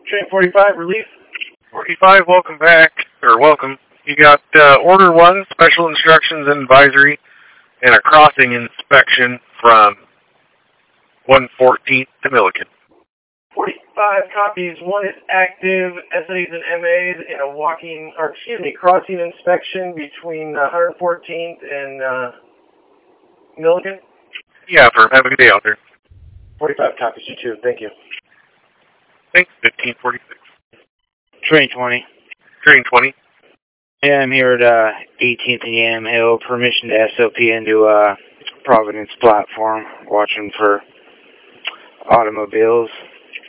Train 45, relief. 45, welcome back, or welcome. You got Order 1, Special Instructions and Advisory, and a crossing inspection from 114th to Milliken. 45 copies. One is active SAs and MAs in a crossing inspection between 114th and Milliken. Yeah, firm. Have a good day out there. 45 copies, you too. Thank you. Thanks, 1546. Train 20. Train 20. Yeah, I'm here at 18th and Yam Hill. Permission to SOP into Providence platform. Watching for automobiles.